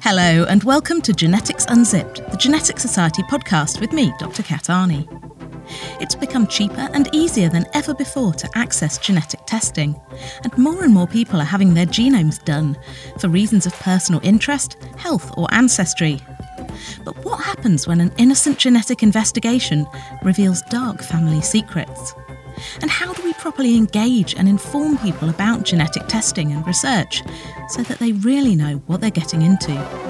Hello and welcome to Genetics Unzipped, the Genetic Society podcast with me, Dr. Kat Arney. It's become cheaper and easier than ever before to access genetic testing, and more people are having their genomes done for reasons of personal interest, health or ancestry. But what happens when an innocent genetic investigation reveals dark family secrets? And how do we properly engage and inform people about genetic testing and research so that they really know what they're getting into?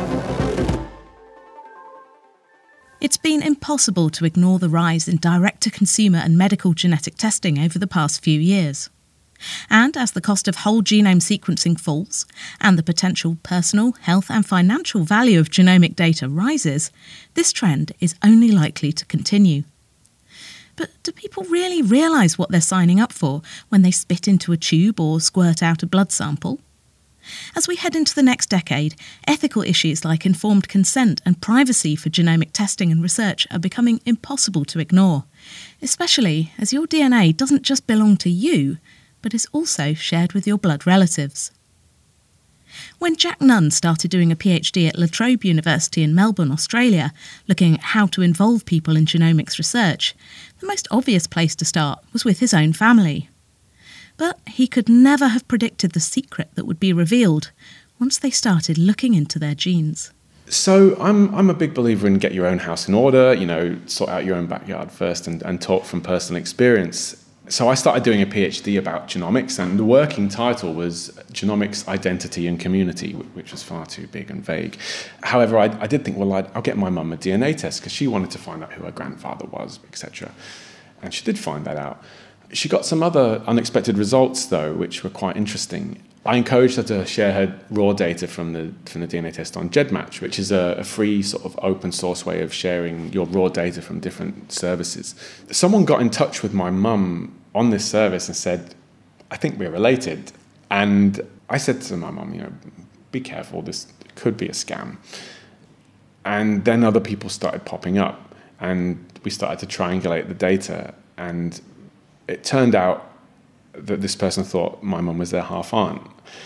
It's been impossible to ignore the rise in direct-to-consumer and medical genetic testing over the past few years. And as the cost of whole genome sequencing falls, and the potential personal, health and financial value of genomic data rises, this trend is only likely to continue. But do people really realise what they're signing up for when they spit into a tube or squirt out a blood sample? As we head into the next decade, ethical issues like informed consent and privacy for genomic testing and research are becoming impossible to ignore, especially as your DNA doesn't just belong to you, but is also shared with your blood relatives. When Jack Nunn started doing a PhD at La Trobe University in Melbourne, Australia, looking at how to involve people in genomics research, the most obvious place to start was with his own family. But he could never have predicted the secret that would be revealed once they started looking into their genes. So I'm a big believer in get your own house in order, sort out your own backyard first and talk from personal experience. So I started doing a PhD about genomics, and the working title was Genomics, Identity and Community, which was far too big and vague. However, I did think, I'll get my mum a DNA test because she wanted to find out who her grandfather was, etc. And she did find that out. She got some other unexpected results, though, which were quite interesting. I encouraged her to share her raw data from the DNA test on GEDmatch, which is a free sort of open source way of sharing your raw data from different services. Someone got in touch with my mum on this service and said, I think we're related. And I said to my mum, be careful, this could be a scam. And then other people started popping up and we started to triangulate the data, and it turned out that this person thought my mum was their half aunt.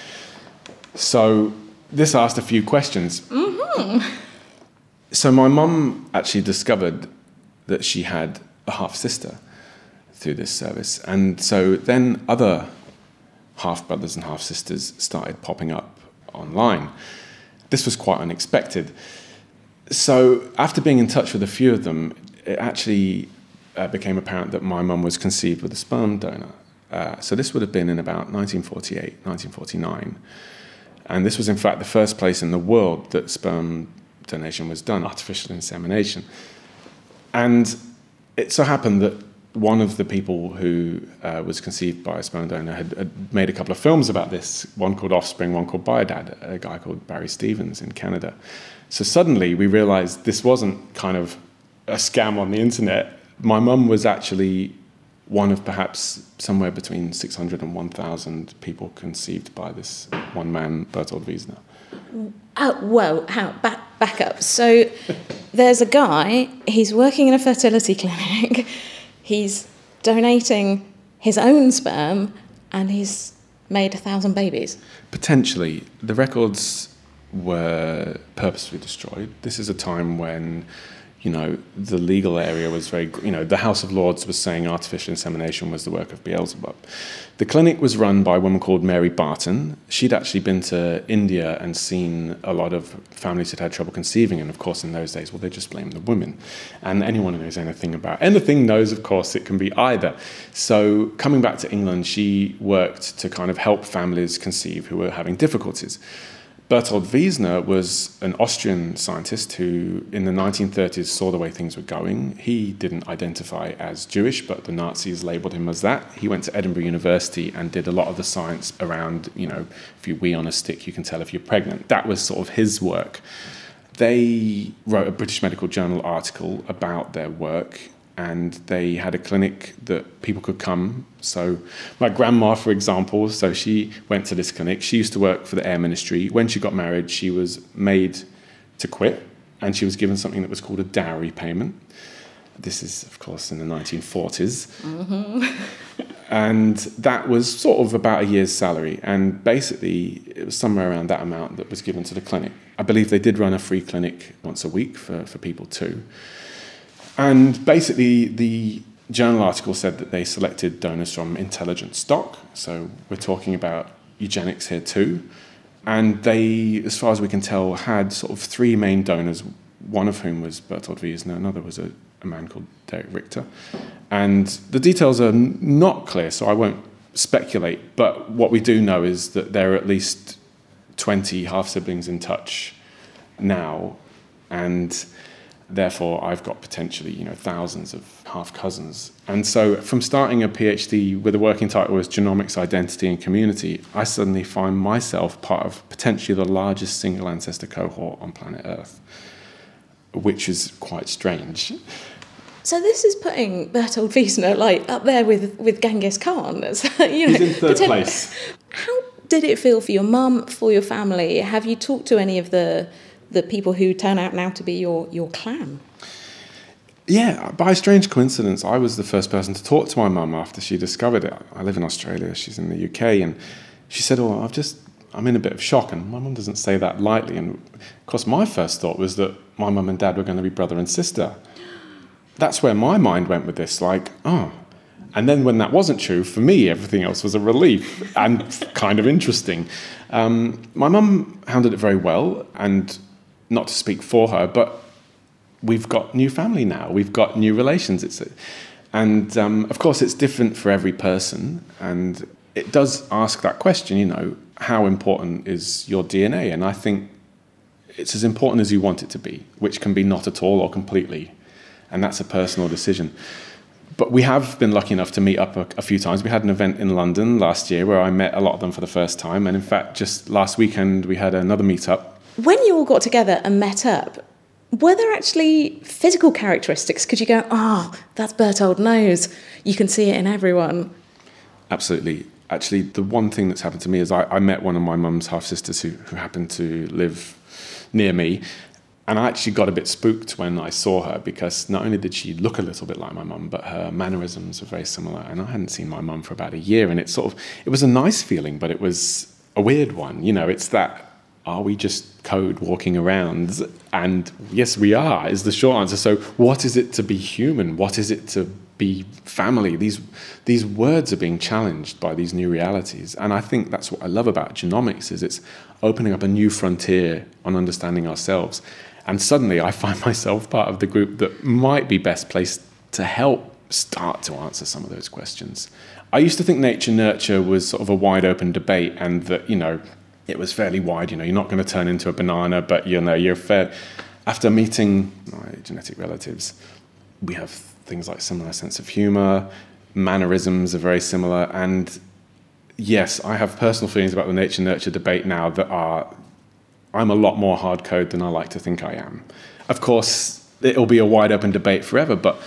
So this asked a few questions. Mm-hmm. So my mum actually discovered that she had a half sister through this service. And so then other half brothers and half sisters started popping up online. This was quite unexpected. So after being in touch with a few of them, it actually became apparent that my mum was conceived with a sperm donor. So this would have been in about 1948, 1949. And this was, in fact, the first place in the world that sperm donation was done, artificial insemination. And it so happened that one of the people who was conceived by a sperm donor had made a couple of films about this, one called Offspring, one called Biodad, a guy called Barry Stevens in Canada. So suddenly we realized this wasn't kind of a scam on the internet. My mum was actually one of perhaps somewhere between 600 and 1,000 people conceived by this one man, Bertold Wiesner. Back up. So there's a guy, he's working in a fertility clinic, he's donating his own sperm, and he's made 1,000 babies. Potentially. The records were purposefully destroyed. This is a time when the legal area was very, the House of Lords was saying artificial insemination was the work of Beelzebub. The clinic was run by a woman called Mary Barton. She'd actually been to India and seen a lot of families that had trouble conceiving, and of course in those days, they just blamed the women. And anyone who knows anything about anything knows, of course, it can be either. So coming back to England, she worked to kind of help families conceive who were having difficulties. Bertold Wiesner was an Austrian scientist who, in the 1930s, saw the way things were going. He didn't identify as Jewish, but the Nazis labelled him as that. He went to Edinburgh University and did a lot of the science around, if you wee on a stick, you can tell if you're pregnant. That was sort of his work. They wrote a British Medical Journal article about their work, and they had a clinic that people could come. So my grandma, for example, so she went to this clinic. She used to work for the Air Ministry. When she got married, she was made to quit, and she was given something that was called a dowry payment. This is, of course, in the 1940s. Mm-hmm. And that was sort of about a year's salary. And basically, it was somewhere around that amount that was given to the clinic. I believe they did run a free clinic once a week for people too. And basically, the journal article said that they selected donors from intelligent stock. So we're talking about eugenics here too. And they, as far as we can tell, had sort of three main donors, one of whom was Bertolt Wiesner, another was a man called Derek Richter. And the details are not clear, so I won't speculate. But what we do know is that there are at least 20 half-siblings in touch now. And therefore, I've got potentially, thousands of half-cousins. And so from starting a PhD with a working title as Genomics, Identity and Community, I suddenly find myself part of potentially the largest single ancestor cohort on planet Earth, which is quite strange. So this is putting Bertolt Wiesner up there with Genghis Khan. He's in third place. How did it feel for your mum, for your family? Have you talked to any of the people who turn out now to be your clan? Yeah, by a strange coincidence, I was the first person to talk to my mum after she discovered it. I live in Australia, she's in the UK, and she said, I'm in a bit of shock, and my mum doesn't say that lightly. And of course, my first thought was that my mum and dad were going to be brother and sister. That's where my mind went with this, And then when that wasn't true, for me, everything else was a relief and kind of interesting. My mum handled it very well, and not to speak for her, but we've got new family now. We've got new relations. Of course, it's different for every person, and it does ask that question, how important is your DNA? And I think it's as important as you want it to be, which can be not at all or completely. And that's a personal decision. But we have been lucky enough to meet up a few times. We had an event in London last year where I met a lot of them for the first time. And in fact, just last weekend, we had another meet-up. When you all got together and met up, were there actually physical characteristics? Could you go, that's Bertolt nose. You can see it in everyone. Absolutely. Actually, the one thing that's happened to me is I met one of my mum's half-sisters who happened to live near me. And I actually got a bit spooked when I saw her, because not only did she look a little bit like my mum, but her mannerisms were very similar. And I hadn't seen my mum for about a year. And it was a nice feeling, but it was a weird one. It's that, are we just code walking around? And yes, we are, is the short answer. So what is it to be human? What is it to be family? These words are being challenged by these new realities. And I think that's what I love about genomics, is it's opening up a new frontier on understanding ourselves. And suddenly I find myself part of the group that might be best placed to help start to answer some of those questions. I used to think nature-nurture was sort of a wide-open debate, and that, it was fairly wide. You're not going to turn into a banana, but, you're fair. After meeting my genetic relatives, we have things like similar sense of humour, mannerisms are very similar, and yes, I have personal feelings about the nature-nurture debate now that I'm a lot more hard code than I like to think I am. Of course, it'll be a wide open debate forever, but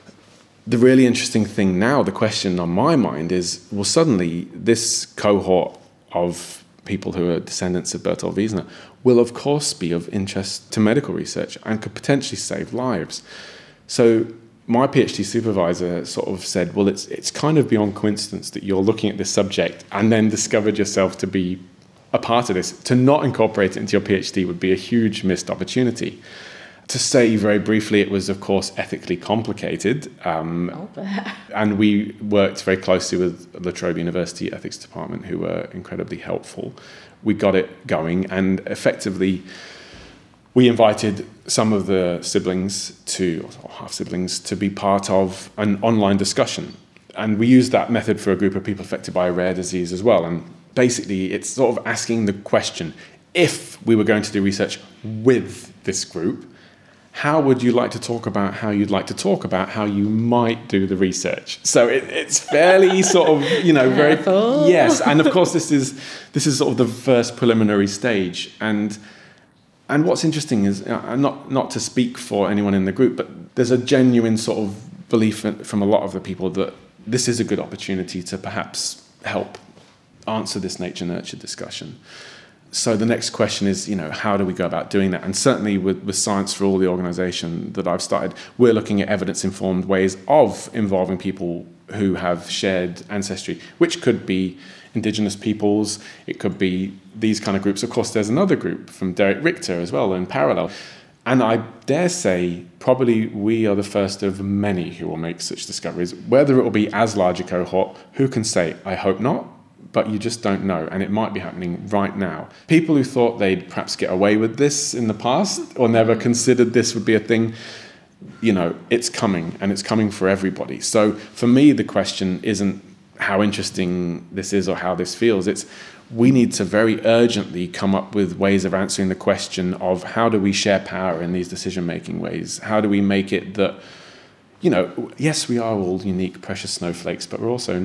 the really interesting thing now, the question on my mind is, well, suddenly this cohort of people who are descendants of Bertolt Wiesner will of course be of interest to medical research and could potentially save lives. So my PhD supervisor sort of said, well, it's kind of beyond coincidence that you're looking at this subject and then discovered yourself to be a part of this. To not incorporate it into your PhD would be a huge missed opportunity. To say very briefly, it was, of course, ethically complicated. And we worked very closely with La Trobe University Ethics Department, who were incredibly helpful. We got it going, and effectively, we invited some of the siblings or half-siblings to be part of an online discussion. And we used that method for a group of people affected by a rare disease as well. And basically, it's sort of asking the question, if we were going to do research with this group, how would you like to talk about how you'd like to talk about how you might do the research? So it's fairly sort of, very... Yes, and of course this is sort of the first preliminary stage. And what's interesting is, not to speak for anyone in the group, but there's a genuine sort of belief from a lot of the people that this is a good opportunity to perhaps help answer this nature-nurture discussion. So the next question is, how do we go about doing that? And certainly with Science for All, the organisation that I've started, we're looking at evidence-informed ways of involving people who have shared ancestry, which could be Indigenous peoples, it could be these kind of groups. Of course, there's another group from Derek Richter as well in parallel. And I dare say, probably we are the first of many who will make such discoveries. Whether it will be as large a cohort, who can say? I hope not, but you just don't know. And it might be happening right now. People who thought they'd perhaps get away with this in the past or never considered this would be a thing, you know, it's coming, and it's coming for everybody. So for me, the question isn't how interesting this is or how this feels. It's we need to very urgently come up with ways of answering the question of how do we share power in these decision-making ways? How do we make it that, you know, yes, we are all unique, precious snowflakes, but we're also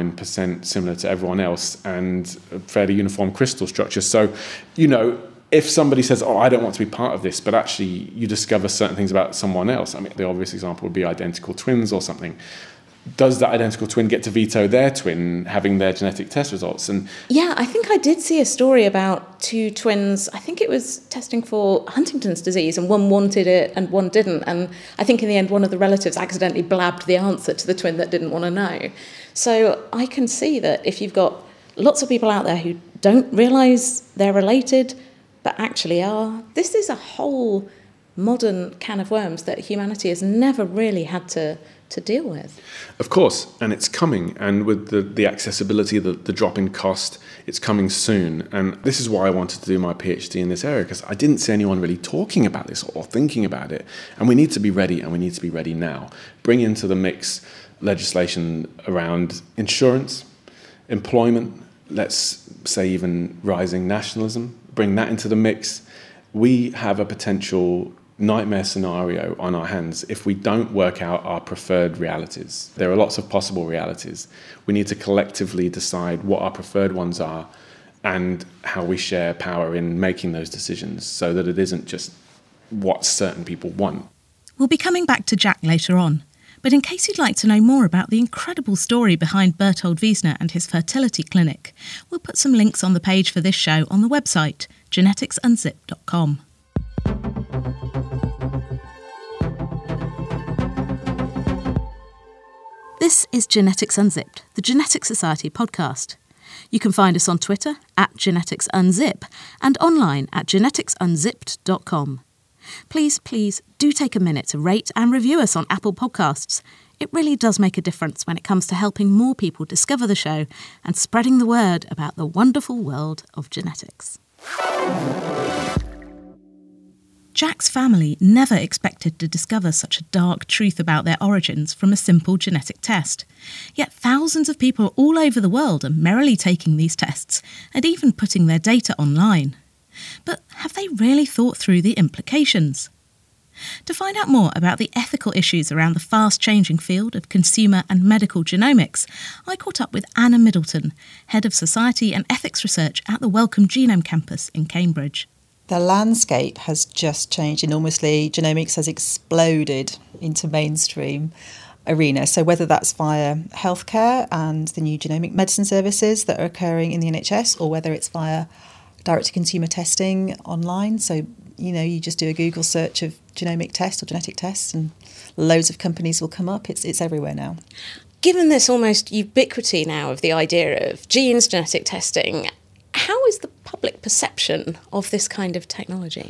99% similar to everyone else and a fairly uniform crystal structure. So, you know, if somebody says, oh, I don't want to be part of this, but actually you discover certain things about someone else. I mean, the obvious example would be identical twins or something. Does that identical twin get to veto their twin having their genetic test results? And yeah, I think I did see a story about two twins. I think it was testing for Huntington's disease, and one wanted it and one didn't. And I think in the end, one of the relatives accidentally blabbed the answer to the twin that didn't want to know. So I can see that if you've got lots of people out there who don't realise they're related, but actually are, this is a whole modern can of worms that humanity has never really had to deal with. Of course, and it's coming, and with the accessibility, the drop in cost, it's coming soon. And this is why I wanted to do my PhD in this area, because I didn't see anyone really talking about this or thinking about it. And we need to be ready, and we need to be ready now. Bring into the mix legislation around insurance, employment, let's say even rising nationalism, bring that into the mix. We have a potential nightmare scenario on our hands if we don't work out our preferred realities. There are lots of possible realities. We need to collectively decide what our preferred ones are and how we share power in making those decisions so that it isn't just what certain people want. We'll be coming back to Jack later on, but in case you'd like to know more about the incredible story behind Bertold Wiesner and his fertility clinic, we'll put some links on the page for this show on the website geneticsunzipped.com. This is Genetics Unzipped, the Genetics Society podcast. You can find us on Twitter @GeneticsUnzip and online at geneticsunzipped.com. Please do take a minute to rate and review us on Apple Podcasts. It really does make a difference when it comes to helping more people discover the show and spreading the word about the wonderful world of genetics. Jack's family never expected to discover such a dark truth about their origins from a simple genetic test. Yet thousands of people all over the world are merrily taking these tests and even putting their data online. But have they really thought through the implications? To find out more about the ethical issues around the fast-changing field of consumer and medical genomics, I caught up with Anna Middleton, Head of Society and Ethics Research at the Wellcome Genome Campus in Cambridge. The landscape has just changed enormously. Genomics has exploded into mainstream arena. So whether that's via healthcare and the new genomic medicine services that are occurring in the NHS, or whether it's via direct-to-consumer testing online. So, you know, you just do a Google search of genomic test or genetic tests and loads of companies will come up. It's everywhere now. Given this almost ubiquity now of the idea of genes, genetic testing, how is the public perception of this kind of technology?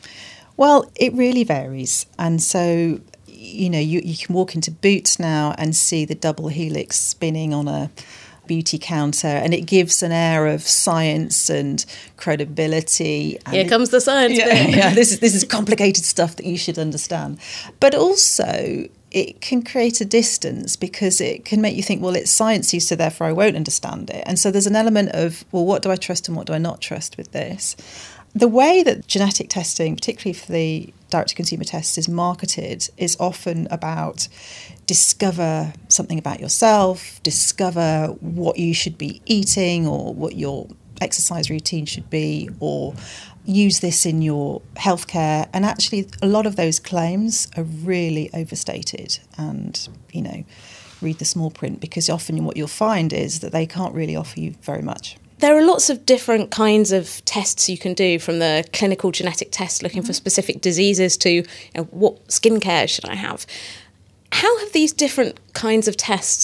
Well, it really varies. And so, you know, you can walk into Boots now and see the double helix spinning on a beauty counter, and it gives an air of science and credibility. And Here comes the science bit. Yeah, this is complicated stuff that you should understand. But also, it can create a distance because it can make you think, well, it's sciencey, so therefore I won't understand it. And so there's an element of, well, what do I trust and what do I not trust with this? The way that genetic testing, particularly for the direct-to-consumer tests, is marketed is often about discover something about yourself, discover what you should be eating or what your exercise routine should be, or use this in your healthcare. And actually, a lot of those claims are really overstated. And, you know, read the small print, because often what you'll find is that they can't really offer you very much. There are lots of different kinds of tests you can do, from the clinical genetic test looking for specific diseases to, you know, what skincare should I have? How have these different kinds of tests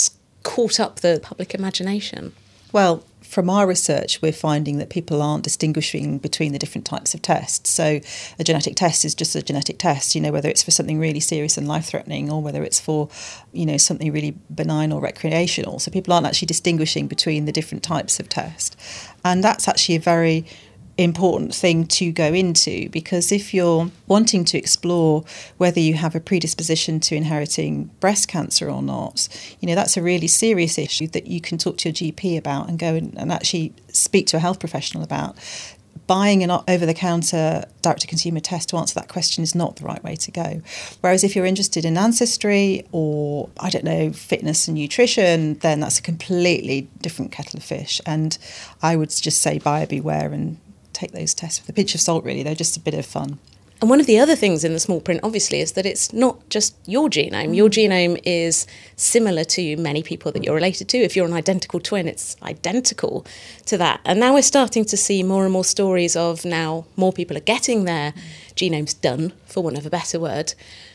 caught up the public imagination? Well, from our research, we're finding that people aren't distinguishing between the different types of tests. So a genetic test is just a genetic test, whether it's for something really serious and life-threatening or whether it's for, something really benign or recreational. So people aren't actually distinguishing between the different types of test. And that's actually a very important thing to go into, because if you're wanting to explore whether you have a predisposition to inheriting breast cancer or not, that's a really serious issue that you can talk to your GP about and go and actually speak to a health professional about. Buying an over-the-counter direct-to-consumer test to answer that question is not the right way to go. Whereas if you're interested in ancestry or, fitness and nutrition, then that's a completely different kettle of fish. And I would just say buyer beware and take those tests with a pinch of salt, really. They're just a bit of fun. And one of the other things in the small print, obviously, is that it's not just your genome. Your genome is similar to many people that you're related to. If you're an identical twin, it's identical to that. And now we're starting to see more and more stories of now more people are getting their genomes done, for want of a better word.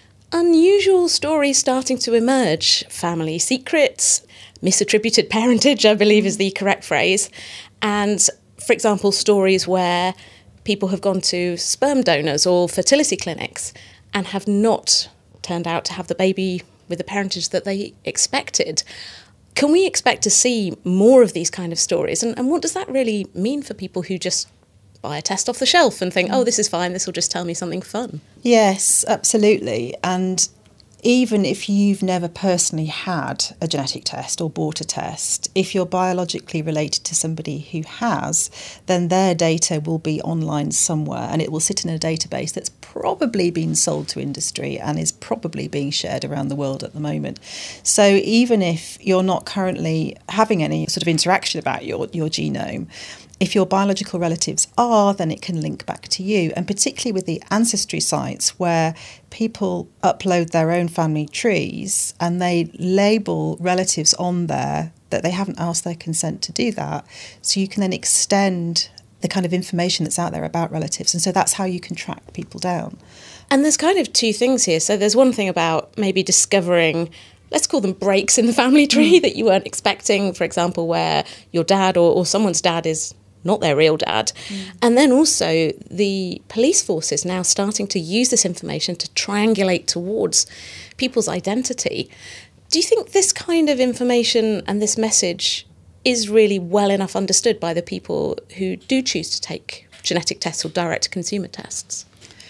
Unusual stories starting to emerge. Family secrets, misattributed parentage, I believe is the correct phrase. And for example, stories where people have gone to sperm donors or fertility clinics and have not turned out to have the baby with the parentage that they expected. Can we expect to see more of these kind of stories? And what does that really mean for people who just buy a test off the shelf and think, oh, this is fine, this will just tell me something fun? Yes, absolutely. And even if you've never personally had a genetic test or bought a test, if you're biologically related to somebody who has, then their data will be online somewhere and it will sit in a database that's probably been sold to industry and is probably being shared around the world at the moment. So even if you're not currently having any sort of interaction about your genome, if your biological relatives are, then it can link back to you. And particularly with the ancestry sites where people upload their own family trees and they label relatives on there that they haven't asked their consent to do that. So you can then extend the kind of information that's out there about relatives. And so that's how you can track people down. And there's kind of two things here. So there's one thing about maybe discovering, let's call them breaks in the family tree that you weren't expecting, for example, where your dad or someone's dad is not their real dad. And then also the police forces now starting to use this information to triangulate towards people's identity. Do you think this kind of information and this message is really well enough understood by the people who do choose to take genetic tests or direct-to-consumer tests?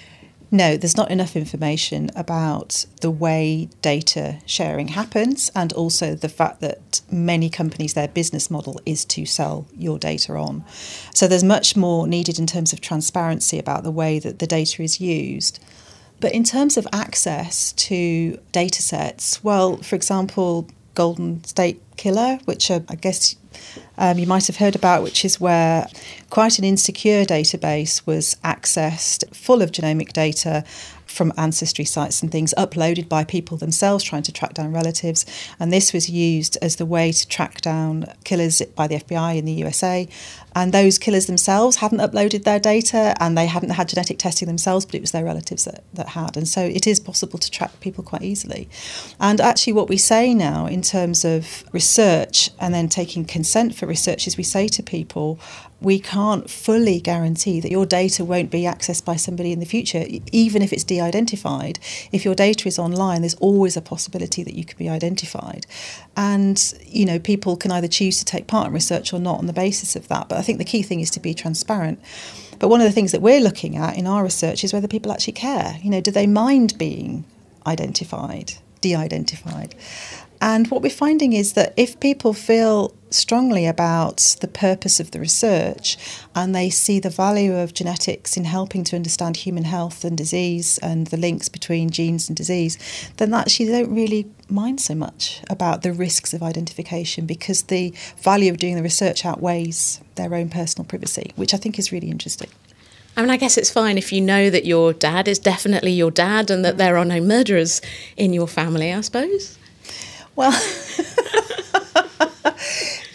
No, there's not enough information about the way data sharing happens and also the fact that many companies, their business model is to sell your data on. So there's much more needed in terms of transparency about the way that the data is used. But in terms of access to data sets, well, for example, Golden State Killer, which I guess you might have heard about, which is where quite an insecure database was accessed, full of genomic data from ancestry sites and things uploaded by people themselves trying to track down relatives. And this was used as the way to track down killers by the FBI in the USA. And those killers themselves hadn't uploaded their data and they hadn't had genetic testing themselves, but it was their relatives that had. And so it is possible to track people quite easily. And actually what we say now in terms of research and then taking consent for research is we say to people, we can't fully guarantee that your data won't be accessed by somebody in the future, even if it's de-identified. If your data is online, there's always a possibility that you could be identified. And, you know, people can either choose to take part in research or not on the basis of that. But I think the key thing is to be transparent. But one of the things that we're looking at in our research is whether people actually care. You know, do they mind being identified, de-identified? And what we're finding is that if people feel strongly about the purpose of the research and they see the value of genetics in helping to understand human health and disease and the links between genes and disease, then actually they don't really mind so much about the risks of identification because the value of doing the research outweighs their own personal privacy, which I think is really interesting. I mean, I guess it's fine if you know that your dad is definitely your dad and that there are no murderers in your family, I suppose. Well,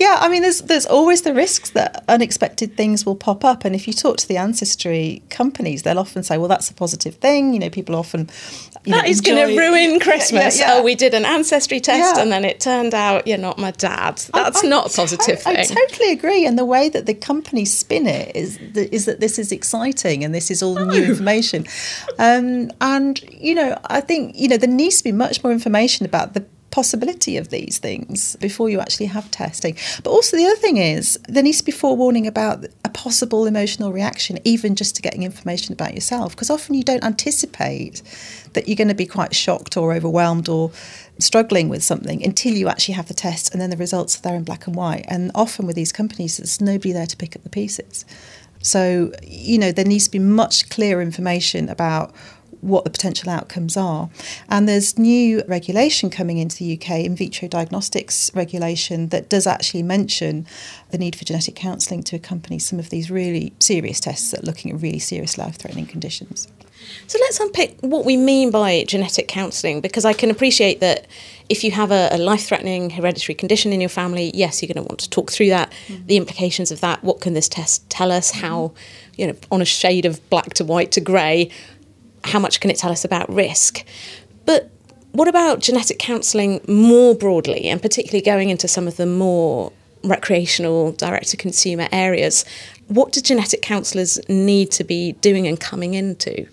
Yeah, I mean, there's always the risks that unexpected things will pop up. And if you talk to the ancestry companies, they'll often say, well, that's a positive thing. You know, people often... That is going to ruin Christmas. Yeah. Oh, we did an ancestry test and then it turned out you're not my dad. That's not a positive thing. I totally agree. And the way that the companies spin it is that this is exciting and this is all new information. And, I think, there needs to be much more information about the possibility of these things before you actually have testing. But also the other thing is there needs to be forewarning about a possible emotional reaction, even just to getting information about yourself, because often you don't anticipate that you're going to be quite shocked or overwhelmed or struggling with something until you actually have the test, and then the results are there in black and white. And often with these companies, there's nobody there to pick up the pieces. So, there needs to be much clearer information about what the potential outcomes are. And there's new regulation coming into the UK, in vitro diagnostics regulation, that does actually mention the need for genetic counselling to accompany some of these really serious tests that are looking at really serious life-threatening conditions. So let's unpick what we mean by genetic counselling, because I can appreciate that if you have a life-threatening hereditary condition in your family, yes, you're going to want to talk through that, the implications of that, what can this test tell us, how, on a shade of black to white to grey, how much can it tell us about risk? But what about genetic counselling more broadly, and particularly going into some of the more recreational, direct-to-consumer areas? What do genetic counsellors need to be doing and coming into?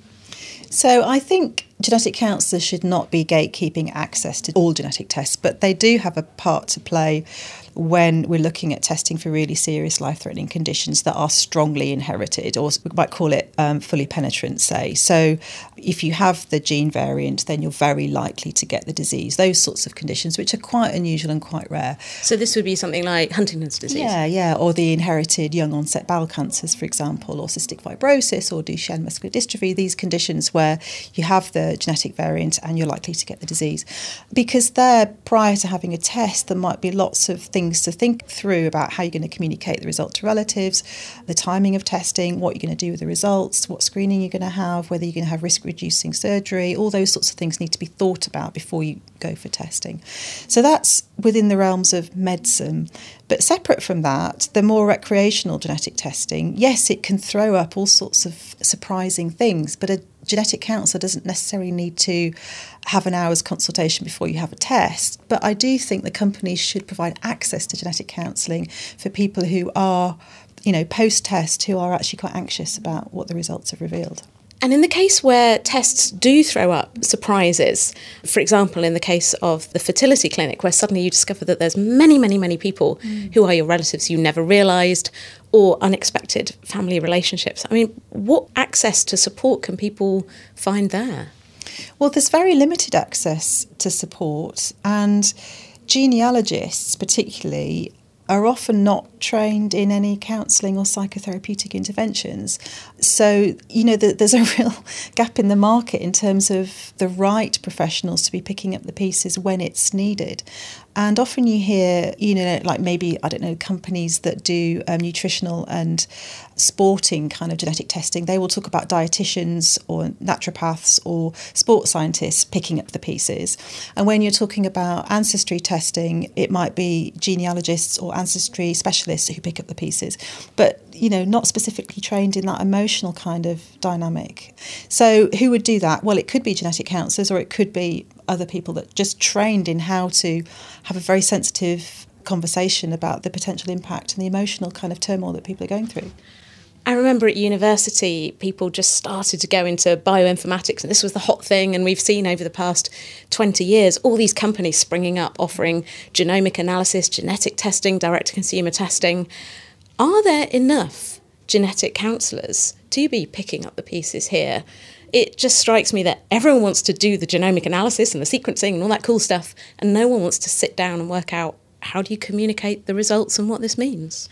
So I think genetic counsellors should not be gatekeeping access to all genetic tests, but they do have a part to play when we're looking at testing for really serious life-threatening conditions that are strongly inherited, or we might call it fully penetrant, say. So if you have the gene variant, then you're very likely to get the disease, those sorts of conditions, which are quite unusual and quite rare. So this would be something like Huntington's disease? Yeah, or the inherited young onset bowel cancers, for example, or cystic fibrosis or Duchenne muscular dystrophy, these conditions where you have the genetic variant and you're likely to get the disease. Because there, prior to having a test, there might be lots of things to think through about how you're going to communicate the result to relatives, the timing of testing, what you're going to do with the results, what screening you're going to have, whether you're going to have risk-reducing surgery. All those sorts of things need to be thought about before you go for testing. So that's within the realms of medicine. But separate from that, the more recreational genetic testing, yes, it can throw up all sorts of surprising things, but a genetic counsellor doesn't necessarily need to have an hour's consultation before you have a test. But I do think the companies should provide access to genetic counselling for people who are, post-test, who are actually quite anxious about what the results have revealed. And in the case where tests do throw up surprises, for example, in the case of the fertility clinic, where suddenly you discover that there's many, many, many people who are your relatives you never realised, or unexpected family relationships. I mean, what access to support can people find there? Well, there's very limited access to support, and genealogists particularly are often not trained in any counselling or psychotherapeutic interventions. So, there's a real gap in the market in terms of the right professionals to be picking up the pieces when it's needed. And often you hear, like maybe, companies that do nutritional and sporting kind of genetic testing, they will talk about dietitians or naturopaths or sports scientists picking up the pieces. And when you're talking about ancestry testing, it might be genealogists or ancestry specialists who pick up the pieces, but, not specifically trained in that emotional kind of dynamic. So who would do that? Well, it could be genetic counsellors, or it could be other people that just trained in how to have a very sensitive conversation about the potential impact and the emotional kind of turmoil that people are going through. I remember at university, people just started to go into bioinformatics, and this was the hot thing. And we've seen over the past 20 years, all these companies springing up, offering genomic analysis, genetic testing, direct-to-consumer testing. Are there enough genetic counsellors to be picking up the pieces here? It just strikes me that everyone wants to do the genomic analysis and the sequencing and all that cool stuff, and no one wants to sit down and work out how do you communicate the results and what this means.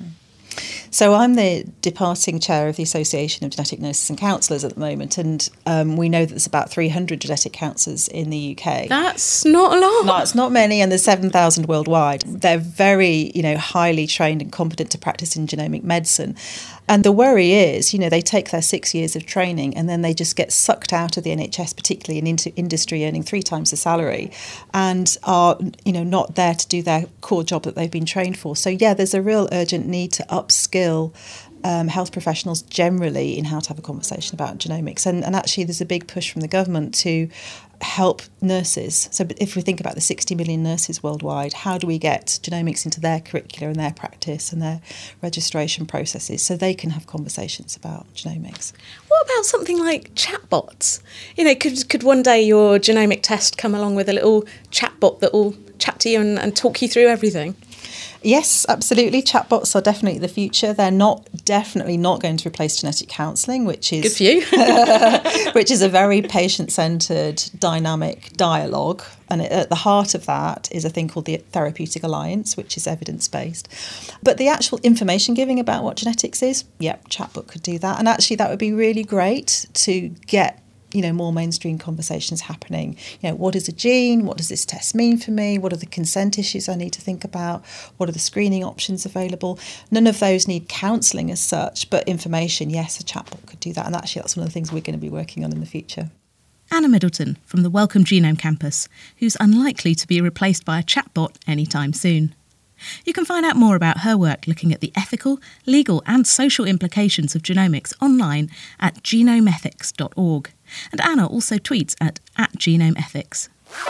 So I'm the departing chair of the Association of Genetic Nurses and Counsellors at the moment, and we know that there's about 300 genetic counsellors in the UK. That's not a lot. No, it's not many, and there's 7,000 worldwide. They're very, highly trained and competent to practice in genomic medicine. And the worry is, they take their 6 years of training and then they just get sucked out of the NHS, particularly and into industry, earning 3 times the salary, and are, not there to do their core job that they've been trained for. So, yeah, there's a real urgent need to upskill health professionals generally in how to have a conversation about genomics. And actually there's a big push from the government to help nurses. So if we think about the 60 million nurses worldwide, how do we get genomics into their curricula and their practice and their registration processes so they can have conversations about genomics? What about something like chatbots? Could one day your genomic test come along with a little chatbot that will chat to you and talk you through everything? Yes, absolutely. Chatbots are definitely the future. They're definitely not going to replace genetic counselling, which is good for you. which is a very patient-centred, dynamic dialogue. And at the heart of that is a thing called the Therapeutic Alliance, which is evidence-based. But the actual information giving about what genetics is, chatbot could do that. And actually that would be really great to get more mainstream conversations happening. What is a gene? What does this test mean for me? What are the consent issues I need to think about? What are the screening options available? None of those need counselling as such, but information, yes, a chatbot could do that. And actually that's one of the things we're going to be working on in the future. Anna Middleton from the Wellcome Genome Campus, who's unlikely to be replaced by a chatbot anytime soon. You can find out more about her work looking at the ethical, legal and social implications of genomics online at genomethics.org. And Anna also tweets at @genomeethics.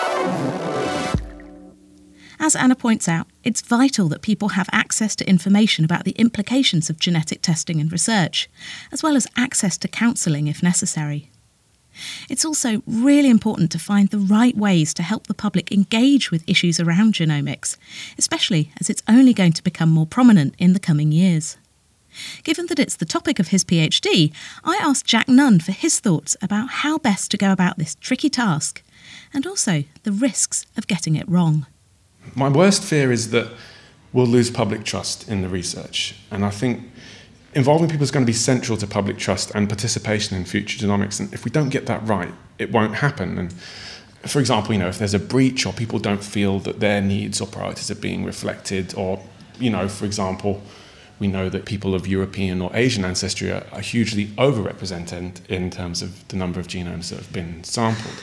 As Anna points out, it's vital that people have access to information about the implications of genetic testing and research, as well as access to counselling if necessary. It's also really important to find the right ways to help the public engage with issues around genomics, especially as it's only going to become more prominent in the coming years. Given that it's the topic of his PhD, I asked Jack Nunn for his thoughts about how best to go about this tricky task, and also the risks of getting it wrong. My worst fear is that we'll lose public trust in the research, and I think involving people is going to be central to public trust and participation in future genomics. And if we don't get that right, it won't happen. And for example, if there's a breach or people don't feel that their needs or priorities are being reflected, or, for example, we know that people of European or Asian ancestry are hugely overrepresented in terms of the number of genomes that have been sampled.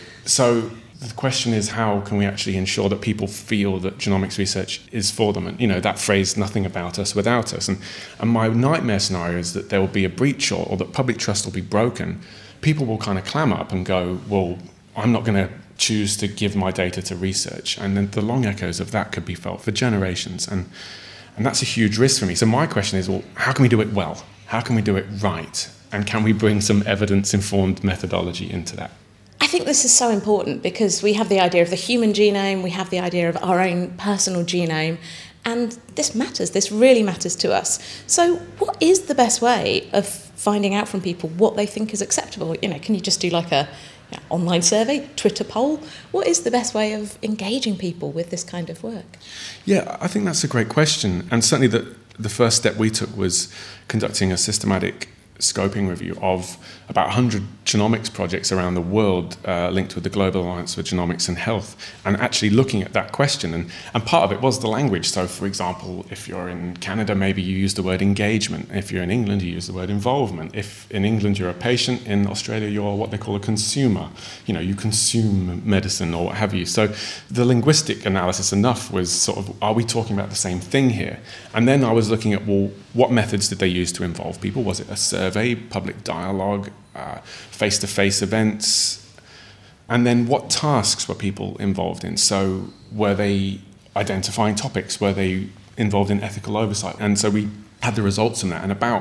So the question is, how can we actually ensure that people feel that genomics research is for them? And, that phrase, nothing about us without us. And my nightmare scenario is that there will be a breach or that public trust will be broken. People will kind of clam up and go, well, I'm not going to choose to give my data to research. And then the long echoes of that could be felt for generations. And that's a huge risk for me. So my question is, well, how can we do it well? How can we do it right? And can we bring some evidence-informed methodology into that? I think this is so important because we have the idea of the human genome, we have the idea of our own personal genome, and this matters, this really matters to us. So what is the best way of finding out from people what they think is acceptable? Can you just do like a online survey, Twitter poll? What is the best way of engaging people with this kind of work? Yeah, I think that's a great question. And certainly the first step we took was conducting a systematic scoping review of about 100 genomics projects around the world linked with the Global Alliance for Genomics and Health, and actually looking at that question. And part of it was the language. So, for example, if you're in Canada, maybe you use the word engagement. If you're in England, you use the word involvement. If in England you're a patient, in Australia you're what they call a consumer. You consume medicine or what have you. So the linguistic analysis enough was sort of, are we talking about the same thing here? And then I was looking at, well, what methods did they use to involve people? Was it a survey, public dialogue, face-to-face events? And then what tasks were people involved in? So were they identifying topics? Were they involved in ethical oversight? And so we had the results from that. And about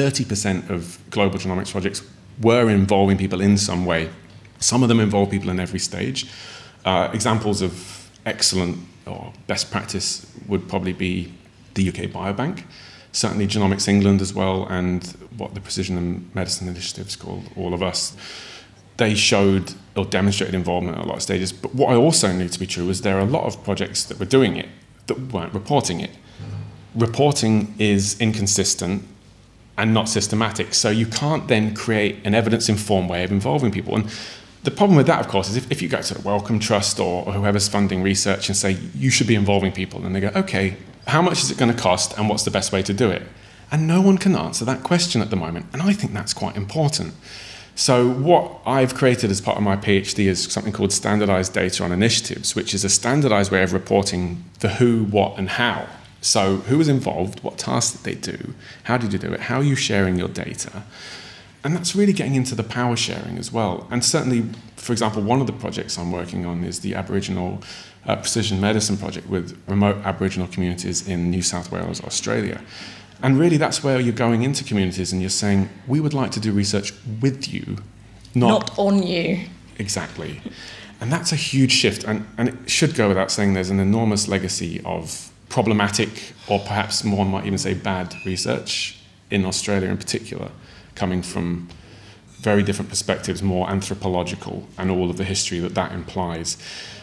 30% of global genomics projects were involving people in some way. Some of them involve people in every stage. Examples of excellent or best practice would probably be the UK Biobank, certainly Genomics England as well, and what the Precision and Medicine Initiative's called All of Us. They showed or demonstrated involvement at a lot of stages. But what I also knew to be true was there are a lot of projects that were doing it that weren't reporting it. Reporting is inconsistent and not systematic, so you can't then create an evidence-informed way of involving people. And the problem with that, of course, is if you go to the Wellcome Trust or whoever's funding research and say, you should be involving people, and they go, okay, how much is it going to cost and what's the best way to do it? And no one can answer that question at the moment. And I think that's quite important. So what I've created as part of my PhD is something called Standardized Data on Initiatives, which is a standardized way of reporting the who, what, and how. So who was involved, what tasks did they do, how did you do it, how are you sharing your data? And that's really getting into the power sharing as well. And certainly, for example, one of the projects I'm working on is the Aboriginal Precision Medicine Project with remote Aboriginal communities in New South Wales, Australia. And really that's where you're going into communities and you're saying, we would like to do research with you, not on you. Exactly. And that's a huge shift. And it should go without saying there's an enormous legacy of problematic, or perhaps one might even say bad research in Australia in particular, coming from very different perspectives, more anthropological, and all of the history that implies.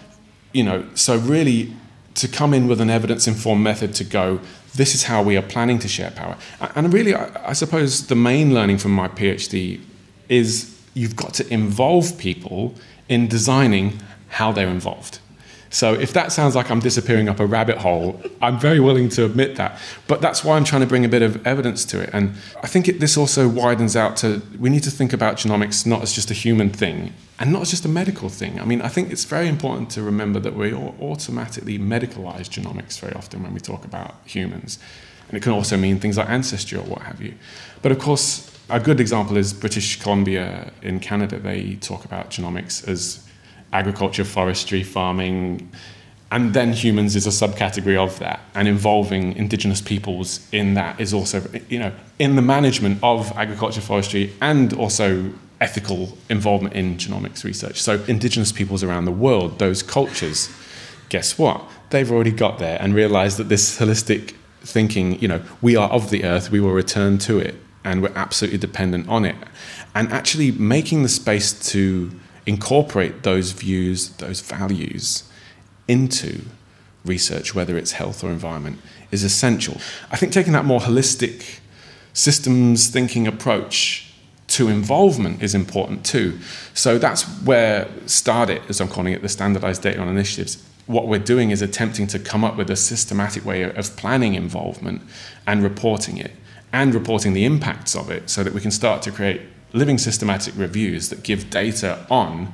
So really to come in with an evidence-informed method to go, this is how we are planning to share power. And really, I suppose the main learning from my PhD is you've got to involve people in designing how they're involved. So if that sounds like I'm disappearing up a rabbit hole, I'm very willing to admit that. But that's why I'm trying to bring a bit of evidence to it. And I think this also widens out to, we need to think about genomics not as just a human thing and not as just a medical thing. I mean, I think it's very important to remember that we automatically medicalize genomics very often when we talk about humans. And it can also mean things like ancestry or what have you. But of course, a good example is British Columbia in Canada. They talk about genomics as agriculture, forestry, farming, and then humans is a subcategory of that. And involving indigenous peoples in that is also, in the management of agriculture, forestry, and also ethical involvement in genomics research. So indigenous peoples around the world, those cultures, guess what? They've already got there and realized that this holistic thinking, we are of the earth, we will return to it, and we're absolutely dependent on it. And actually making the space to incorporate those views, those values into research, whether it's health or environment, is essential. I think taking that more holistic systems thinking approach to involvement is important too. So that's where STARDIT, as I'm calling it, the Standardized Data on Initiatives, what we're doing is attempting to come up with a systematic way of planning involvement and reporting it, and reporting the impacts of it, so that we can start to create living systematic reviews that give data on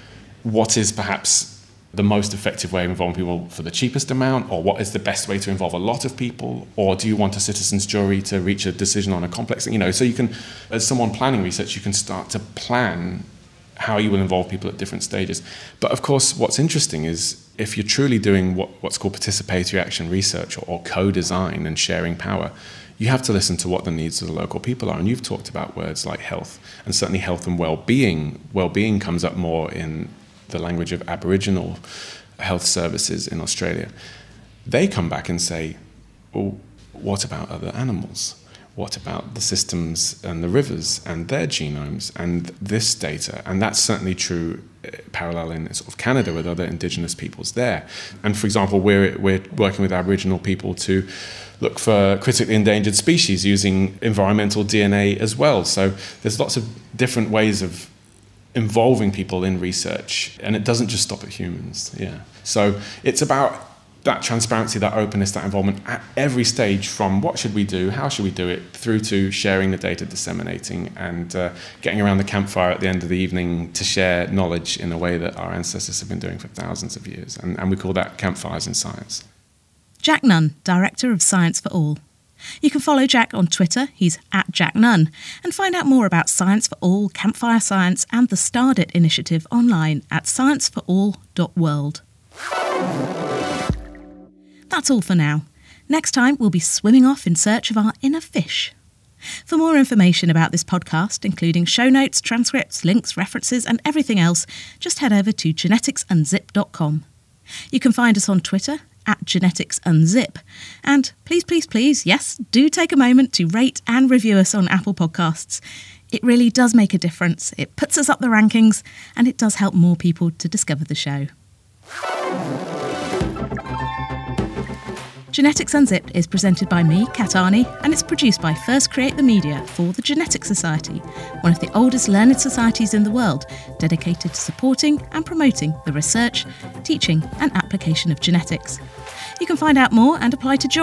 what is perhaps the most effective way of involving people for the cheapest amount, or what is the best way to involve a lot of people, or do you want a citizen's jury to reach a decision on a complex thing? So you can, as someone planning research, you can start to plan how you will involve people at different stages. But of course, what's interesting is if you're truly doing what's called participatory action research or co-design and sharing power, you have to listen to what the needs of the local people are. And you've talked about words like health, and certainly health and well-being. Well-being comes up more in the language of Aboriginal health services in Australia. They come back and say, well, what about other animals? What about the systems and the rivers and their genomes and this data? And that's certainly true parallel in sort of Canada with other Indigenous peoples there. And for example, we're working with Aboriginal people to look for critically endangered species using environmental DNA as well. So there's lots of different ways of involving people in research, and it doesn't just stop at humans. So it's about that transparency, that openness, that involvement at every stage, from what should we do, how should we do it, through to sharing the data, disseminating, and getting around the campfire at the end of the evening to share knowledge in a way that our ancestors have been doing for thousands of years. And we call that campfires in science. Jack Nunn, Director of Science for All. You can follow Jack on Twitter, he's @JackNunn, and find out more about Science for All, Campfire Science and the STARDIT initiative online at scienceforall.world. That's all for now. Next time we'll be swimming off in search of our inner fish. For more information about this podcast, including show notes, transcripts, links, references and everything else, just head over to geneticsundzip.com. You can find us on Twitter @geneticsundzip. And please, yes, do take a moment to rate and review us on Apple Podcasts. It really does make a difference. It puts us up the rankings and it does help more people to discover the show. Genetics Unzipped is presented by me, Kat Arney, and it's produced by First Create the Media for the Genetics Society, one of the oldest learned societies in the world, dedicated to supporting and promoting the research, teaching and application of genetics. You can find out more and apply to join